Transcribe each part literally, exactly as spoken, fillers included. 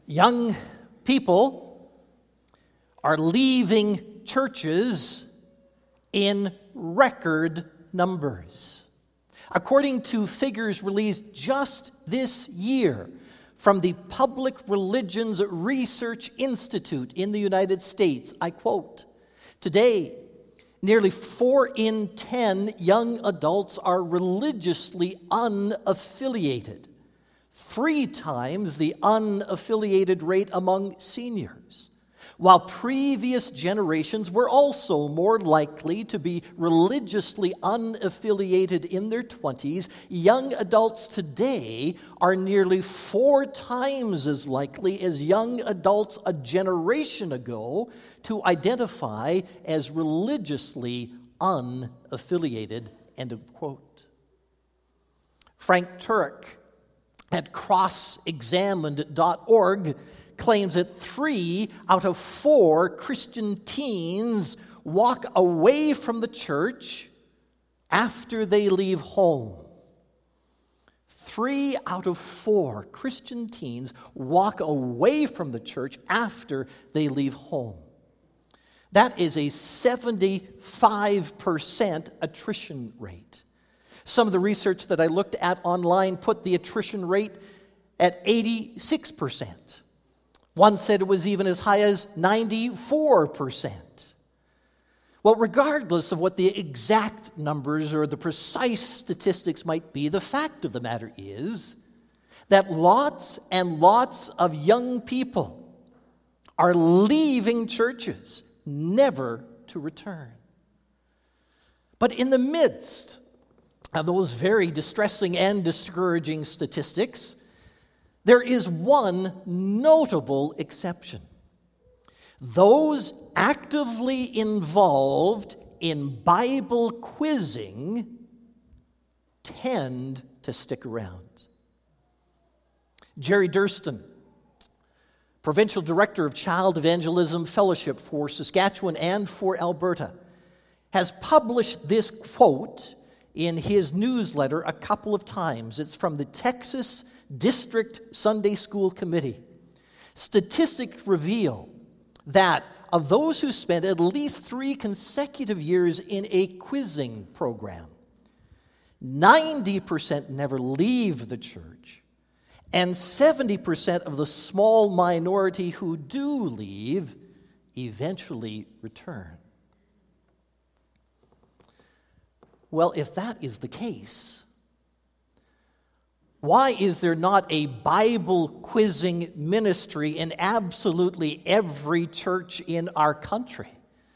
Young people are leaving churches in record numbers. According to figures released just this year from the Public Religions Research Institute in the United States, I quote, "Today, nearly four in ten young adults are religiously unaffiliated, three times the unaffiliated rate among seniors. While previous generations were also more likely to be religiously unaffiliated in their twenties, young adults today are nearly four times as likely as young adults a generation ago to identify as religiously unaffiliated," end of quote. Frank Turek at cross examined dot org claims that three out of four Christian teens walk away from the church after they leave home. Three out of four Christian teens walk away from the church after they leave home. That is a seventy-five percent attrition rate. Some of the research that I looked at online put the attrition rate at eighty-six percent. One said it was even as high as ninety-four percent. Well, regardless of what the exact numbers or the precise statistics might be, the fact of the matter is that lots and lots of young people are leaving churches, never to return. But in the midst of those very distressing and discouraging statistics, there is one notable exception. Those actively involved in Bible quizzing tend to stick around. Jerry Durston, Provincial Director of Child Evangelism Fellowship for Saskatchewan and for Alberta, has published this quote in his newsletter a couple of times. It's from the Texas District Sunday School Committee. Statistics reveal that of those who spent at least three consecutive years in a quizzing program, ninety percent never leave the church, and seventy percent of the small minority who do leave eventually return. Well, if that is the case, why is there not a Bible quizzing ministry in absolutely every church in our country?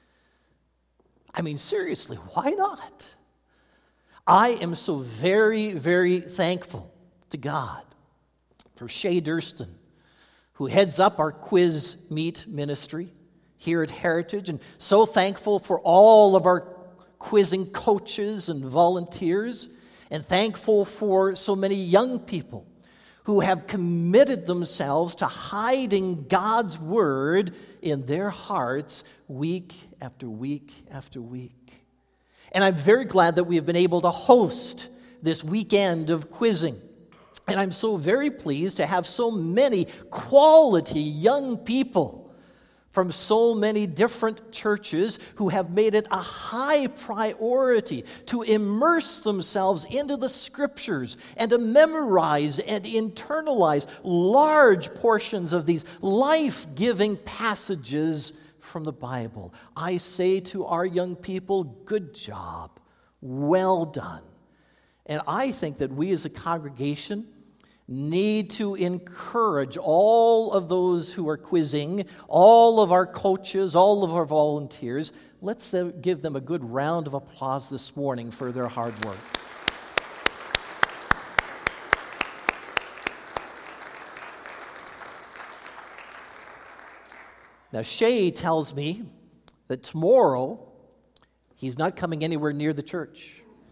I mean, seriously, why not? I am so very, very thankful to God for Shay Durston, who heads up our Quiz Meet ministry here at Heritage, and so thankful for all of our quizzing coaches and volunteers, and thankful for so many young people who have committed themselves to hiding God's Word in their hearts week after week after week. And I'm very glad that we have been able to host this weekend of quizzing. And I'm so very pleased to have so many quality young people from so many different churches who have made it a high priority to immerse themselves into the Scriptures and to memorize and internalize large portions of these life-giving passages from the Bible. I say to our young people, good job, well done. And I think that we as a congregation need to encourage all of those who are quizzing, all of our coaches, all of our volunteers. Let's give them a good round of applause this morning for their hard work. Now, Shay tells me that tomorrow he's not coming anywhere near the church.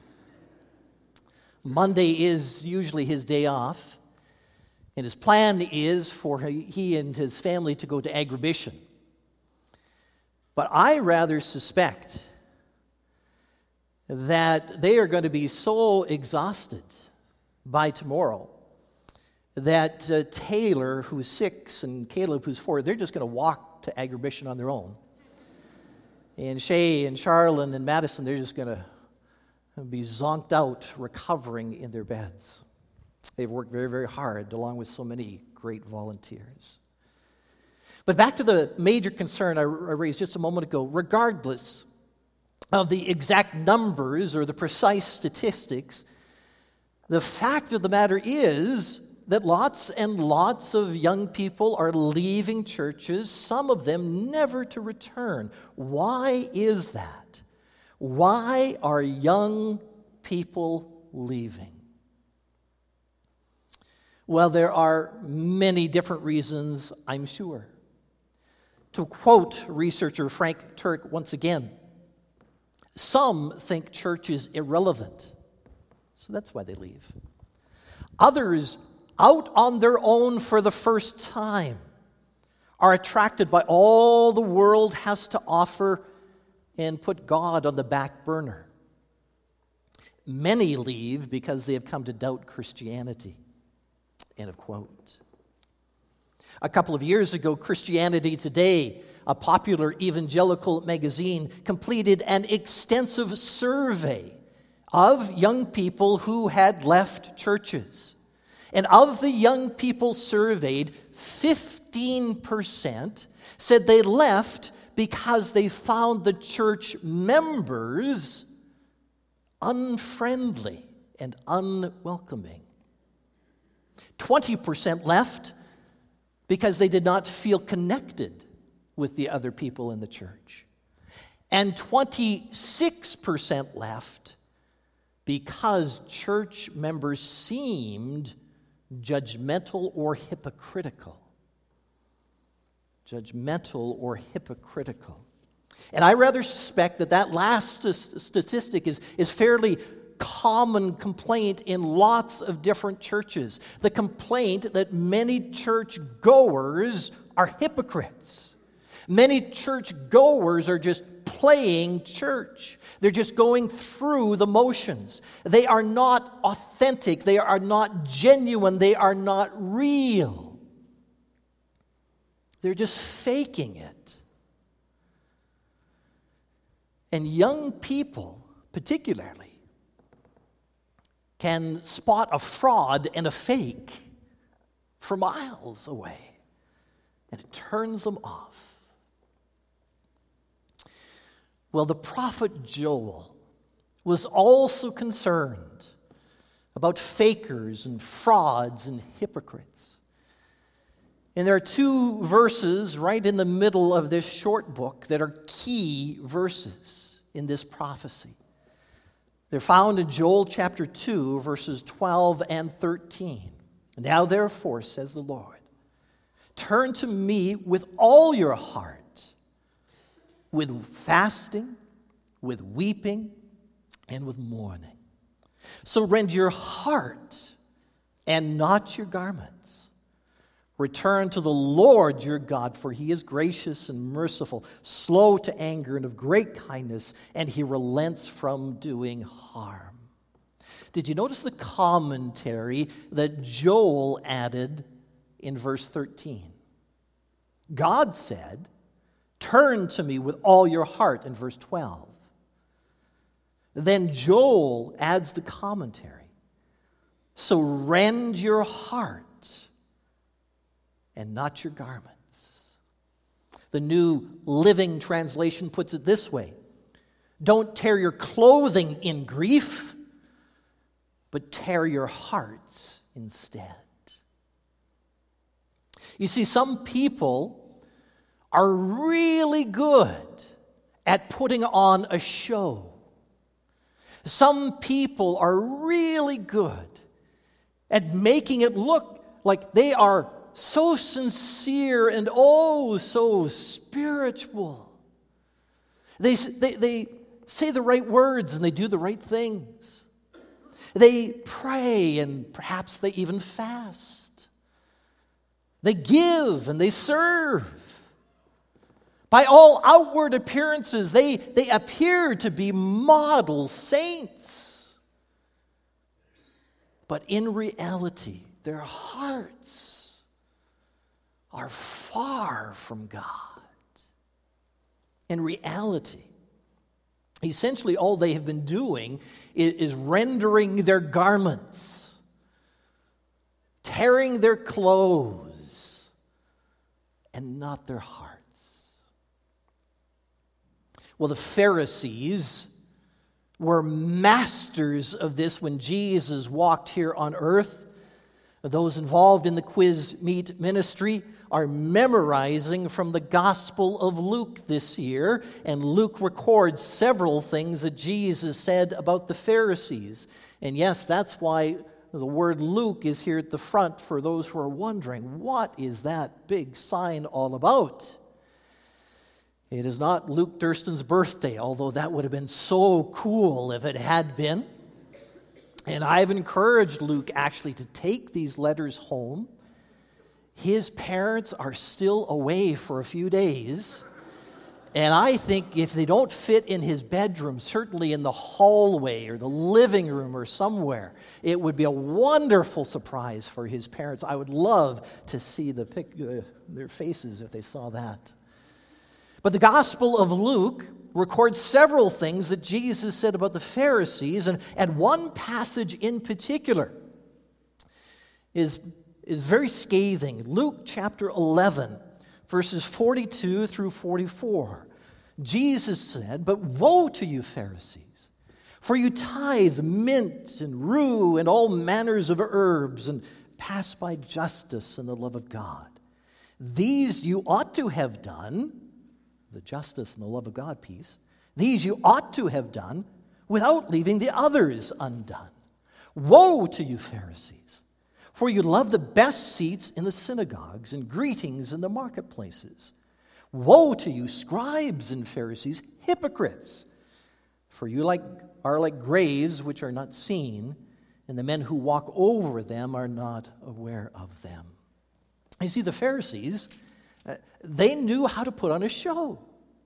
Monday is usually his day off. And his plan is for he and his family to go to Agribition. But I rather suspect that they are going to be so exhausted by tomorrow that uh, Taylor, who's six, and Caleb, who's four, they're just going to walk to Agribition on their own. And Shay and Charlene and Madison, they're just going to be zonked out, recovering in their beds. They've worked very, very hard, along with so many great volunteers. But back to the major concern I raised just a moment ago. Regardless of the exact numbers or the precise statistics, the fact of the matter is that lots and lots of young people are leaving churches, some of them never to return. Why is that? Why are young people leaving? Well, there are many different reasons, I'm sure. To quote researcher Frank Turk once again, some think church is irrelevant, so that's why they leave. Others, out on their own for the first time, are attracted by all the world has to offer and put God on the back burner. Many leave because they have come to doubt Christianity. End of quote. A couple of years ago, Christianity Today, a popular evangelical magazine, completed an extensive survey of young people who had left churches. And of the young people surveyed, fifteen percent said they left because they found the church members unfriendly and unwelcoming. twenty percent left because they did not feel connected with the other people in the church. And twenty-six percent left because church members seemed judgmental or hypocritical. Judgmental or hypocritical. And I rather suspect that that last st- statistic is, is fairly common complaint in lots of different churches. The complaint that many church goers are hypocrites. Many church goers are just playing church. They're just going through the motions. They are not authentic. They are not genuine. They are not real. They're just faking it. And young people, particularly, can spot a fraud and a fake for miles away, and it turns them off. Well, the prophet Joel was also concerned about fakers and frauds and hypocrites. And there are two verses right in the middle of this short book that are key verses in this prophecy. They're found in Joel chapter two, verses twelve and thirteen. Now therefore, says the Lord, turn to me with all your heart, with fasting, with weeping, and with mourning. So rend your heart and not your garments. Return to the Lord your God, for he is gracious and merciful, slow to anger and of great kindness, and he relents from doing harm. Did you notice the commentary that Joel added in verse thirteen? God said, turn to me with all your heart in verse twelve. Then Joel adds the commentary. So rend your heart and not your garments. The New Living Translation puts it this way. Don't tear your clothing in grief, but tear your hearts instead. You see, some people are really good at putting on a show. Some people are really good at making it look like they are so sincere and oh so spiritual. They, they, they say the right words and they do the right things. They pray and perhaps they even fast. They give and they serve. By all outward appearances, they, they appear to be model saints. But in reality, their hearts are far from God. In reality, essentially all they have been doing is, is rendering their garments, tearing their clothes, and not their hearts. Well, the Pharisees were masters of this when Jesus walked here on earth. Those involved in the Quiz Meet ministry are memorizing from the Gospel of Luke this year, and Luke records several things that Jesus said about the Pharisees. And yes, that's why the word Luke is here at the front for those who are wondering, what is that big sign all about? It is not Luke Durston's birthday, although that would have been so cool if it had been. And I've encouraged Luke actually to take these letters home. His parents are still away for a few days. And I think if they don't fit in his bedroom, certainly in the hallway or the living room or somewhere, it would be a wonderful surprise for his parents. I would love to see the pic- uh, their faces if they saw that. But the Gospel of Luke records several things that Jesus said about the Pharisees, and, and one passage in particular is, is very scathing. Luke chapter eleven, verses forty-two through forty-four. Jesus said, "But woe to you, Pharisees, for you tithe mint and rue and all manners of herbs, and pass by justice and the love of God. These you ought to have done," the justice and the love of God piece, "these you ought to have done without leaving the others undone. Woe to you, Pharisees, for you love the best seats in the synagogues and greetings in the marketplaces. Woe to you, scribes and Pharisees, hypocrites, for you like are like graves which are not seen, and the men who walk over them are not aware of them." You see, the Pharisees, Uh, they knew how to put on a show.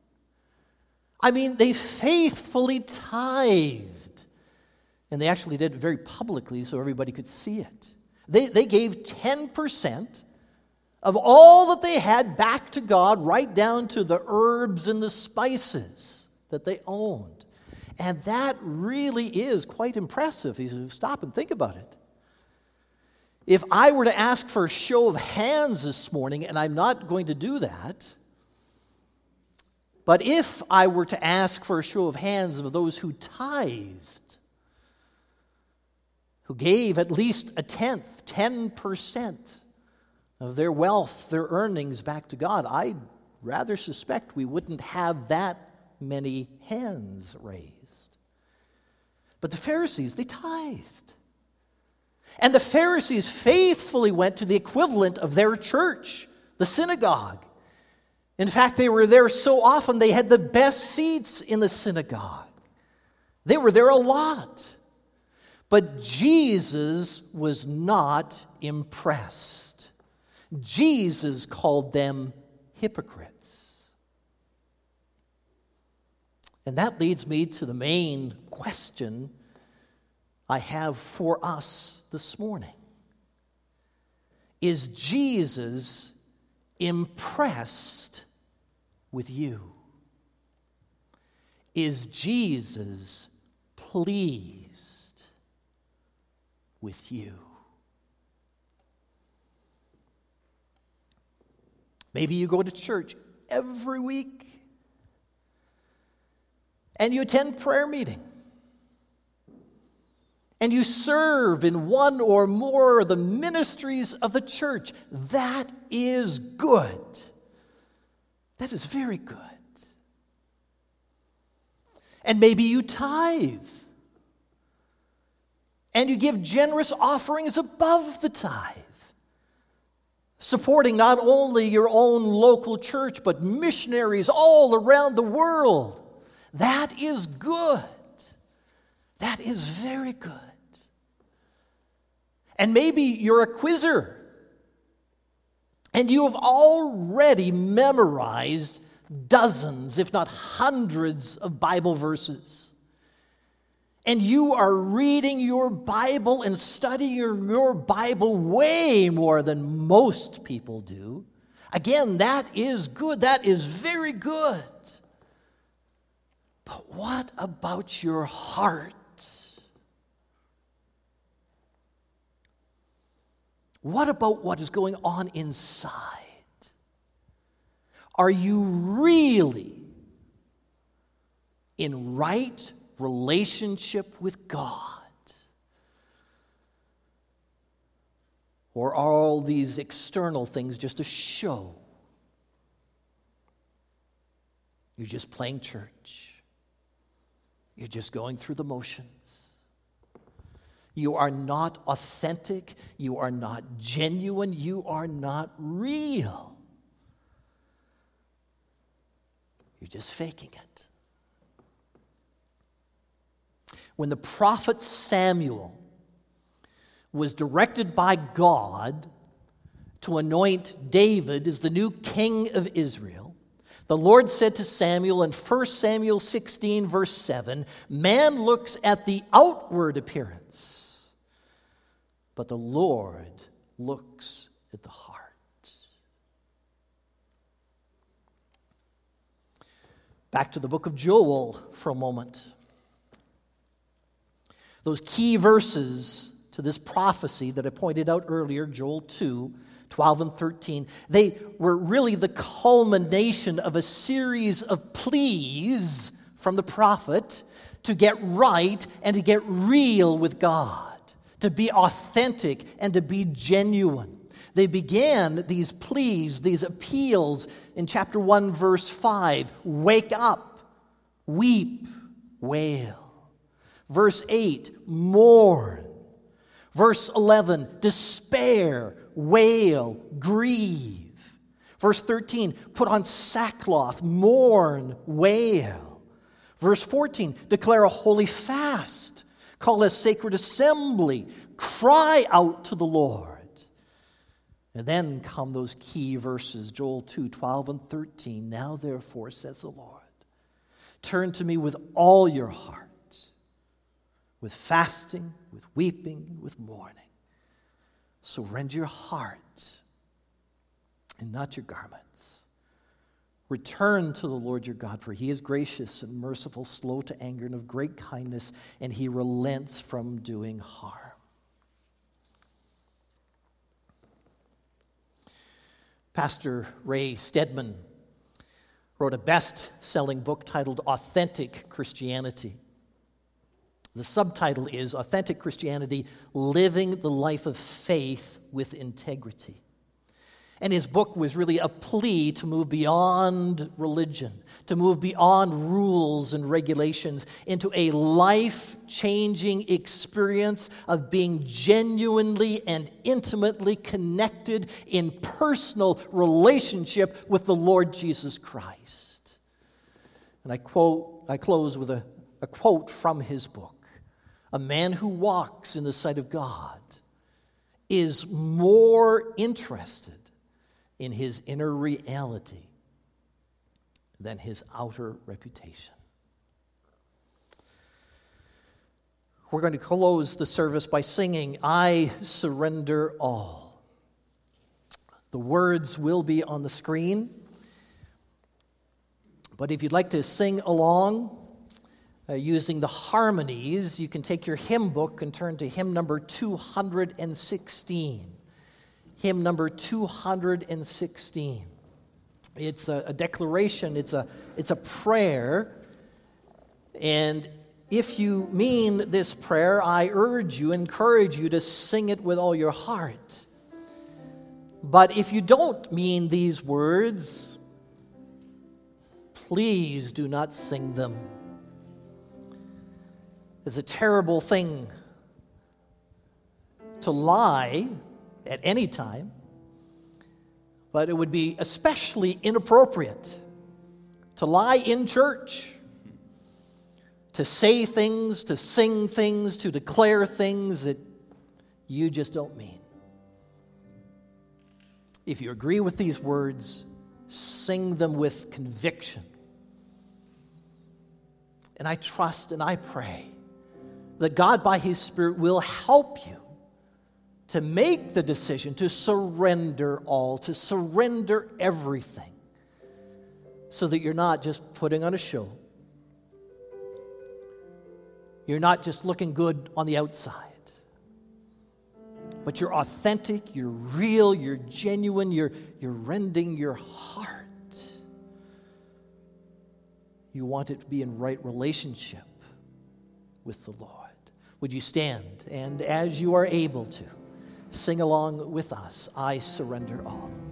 I mean, they faithfully tithed. And they actually did it very publicly so everybody could see it. They, they gave ten percent of all that they had back to God, right down to the herbs and the spices that they owned. And that really is quite impressive if you stop and think about it. If I were to ask for a show of hands this morning, and I'm not going to do that, but if I were to ask for a show of hands of those who tithed, who gave at least a tenth, ten percent of their wealth, their earnings back to God, I rather suspect we wouldn't have that many hands raised. But the Pharisees, they tithed. And the Pharisees faithfully went to the equivalent of their church, the synagogue. In fact, they were there so often they had the best seats in the synagogue. They were there a lot. But Jesus was not impressed. Jesus called them hypocrites. And that leads me to the main question I have for us this morning. Is Jesus impressed with you? Is Jesus pleased with you? Maybe you go to church every week and you attend prayer meeting. And you serve in one or more of the ministries of the church. That is good. That is very good. And maybe you tithe. And you give generous offerings above the tithe, supporting not only your own local church, but missionaries all around the world. That is good. That is very good. And maybe you're a quizzer, and you have already memorized dozens, if not hundreds, of Bible verses. And you are reading your Bible and studying your Bible way more than most people do. Again, that is good. That is very good. But what about your heart? What about what is going on inside? Are you really in right relationship with God? Or are all these external things just a show? You're just playing church. You're just going through the motions. You are not authentic. You are not genuine. You are not real. You're just faking it. When the prophet Samuel was directed by God to anoint David as the new king of Israel, the Lord said to Samuel in First Samuel sixteen, verse seven, "Man looks at the outward appearance, but the Lord looks at the heart." Back to the book of Joel for a moment. Those key verses to this prophecy that I pointed out earlier, Joel two, twelve and thirteen, they were really the culmination of a series of pleas from the prophet to get right and to get real with God, to be authentic and to be genuine. They began these pleas, these appeals in chapter one, verse five. Wake up, weep, wail. Verse eight, mourn. Verse eleven, despair, wail, grieve. Verse thirteen, put on sackcloth, mourn, wail. Verse fourteen, declare a holy fast, call a sacred assembly, cry out to the Lord. And then come those key verses, Joel two, twelve and thirteen. Now therefore, says the Lord, turn to me with all your heart, with fasting, with weeping, with mourning. So rend your heart and not your garments. Return to the Lord your God, for he is gracious and merciful, slow to anger, and of great kindness, and he relents from doing harm. Pastor Ray Stedman wrote a best-selling book titled Authentic Christianity. The subtitle is Authentic Christianity, Living the Life of Faith with Integrity. And his book was really a plea to move beyond religion, to move beyond rules and regulations into a life-changing experience of being genuinely and intimately connected in personal relationship with the Lord Jesus Christ. And I quote, I close with a, a quote from his book. A man who walks in the sight of God is more interested in his inner reality than his outer reputation. We're going to close the service by singing, I Surrender All. The words will be on the screen, but if you'd like to sing along uh, using the harmonies, you can take your hymn book and turn to hymn number two hundred sixteen. Hymn number two hundred sixteen. It's a, a declaration, it's a, it's a prayer, and if you mean this prayer, I urge you, encourage you to sing it with all your heart. But if you don't mean these words, please do not sing them. It's a terrible thing to lie at any time, but it would be especially inappropriate to lie in church, to say things, to sing things, to declare things that you just don't mean. If you agree with these words, sing them with conviction. And I trust and I pray that God by His Spirit will help you to make the decision to surrender all, to surrender everything, so that you're not just putting on a show. You're not just looking good on the outside, but you're authentic, you're real, you're genuine, you're, you're rending your heart. You want it to be in right relationship with the Lord. Would you stand, and as you are able to, sing along with us, I surrender all.